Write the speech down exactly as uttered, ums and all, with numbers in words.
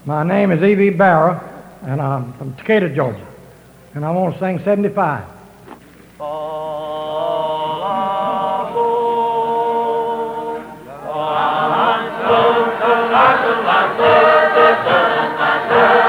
My name is E V. Barrow, and I'm from Decatur, Georgia. And I want to sing seventy-five. La